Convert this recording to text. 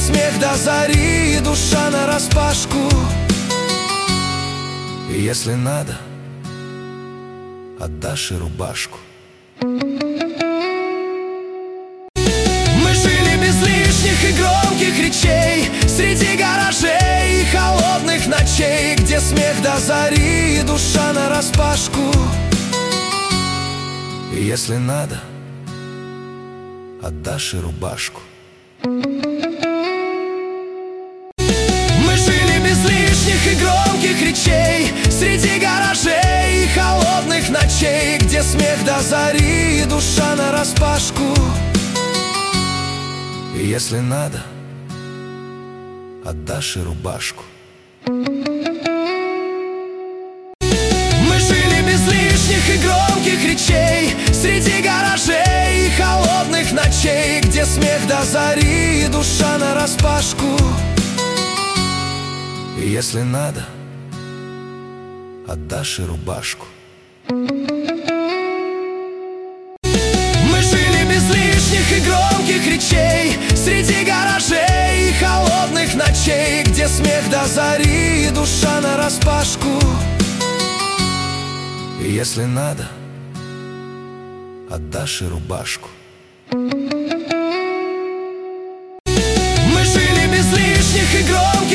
смех до зари и душа нараспашку. И если надо, отдашь и рубашку. Мы жили без лишних и громких речей, среди гаражей и холодных ночей, где смех до зари и душа нараспашку. И если надо, отдашь и рубашку. Мы жили без лишних и громких речей, среди гаражей и холодных ночей, где смех до зари и душа нараспашку. И если надо, отдашь и рубашку. Мы жили без лишних и громких речей, среди гаражей и холодных ночей, где смех до зари и душа нараспашку. И если надо, отдашь и рубашку. Мы жили без лишних и громких речей, среди гаражей и холодных ночей, где смех до зари и душа нараспашку. И если надо, отдашь и рубашку.